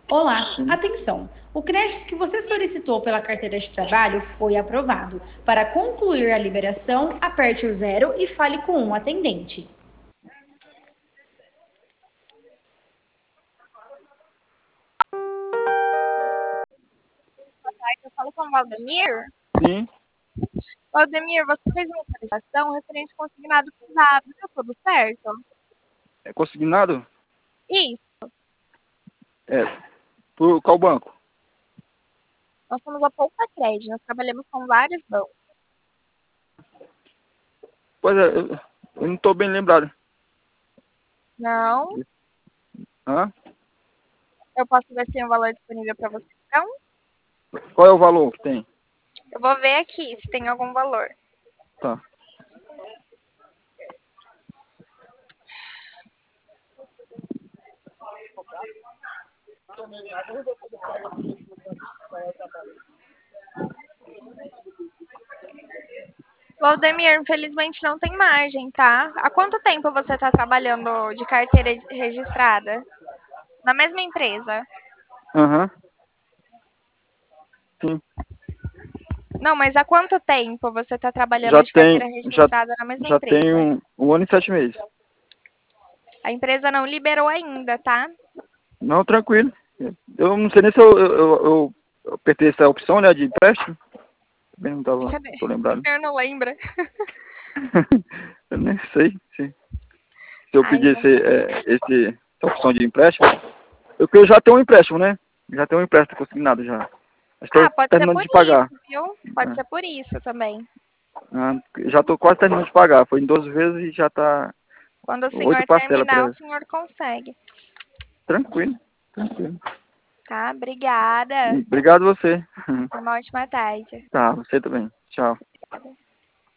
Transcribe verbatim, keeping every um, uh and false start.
Olá, Sim. atenção! O crédito que você solicitou pela carteira de trabalho foi aprovado. Para concluir a liberação, aperte o zero e fale com um atendente. Eu falo com o Valdemir. Sim. Valdemir, você fez uma solicitação referente ao consignado pesado, tá tudo certo? É consignado? Isso. É. Por qual banco? Nós somos a Poupa Crédito, nós trabalhamos com vários bancos. Pois é, eu, eu não estou bem lembrado. Não, Hã? eu posso ver se tem um valor disponível para você, então? Qual é o valor que tem? Eu vou ver aqui se tem algum valor. Tá. Valdemir, infelizmente não tem margem, tá? Há quanto tempo você está trabalhando de carteira registrada? Na mesma empresa? Aham. Sim. Não, mas há quanto tempo você está trabalhando Já de tem, carteira já, registrada na mesma já tem empresa? um, um ano e sete meses. A empresa não liberou ainda, tá? Não, tranquilo. Eu não sei nem se eu, eu, eu, eu, eu apertei essa opção, né, de empréstimo. Também não tava, Cadê? tô O lembrado. senhor não lembra? Eu nem sei se, se eu Ah, pedir então esse, é, esse, essa opção de empréstimo. Eu, eu já tenho um empréstimo, né? Já tenho um empréstimo consignado já. Estou Ah, pode ser terminando por de isso, pagar. viu? Pode ser por isso também. Ah, já estou quase terminando de pagar. Foi em doze vezes e já está Quando o oito senhor parcelas terminar, o para. senhor consegue. Tranquilo, tranquilo. Tá? Obrigada. Obrigado você. Uma ótima tarde. Tá, você também. Tchau. Obrigada.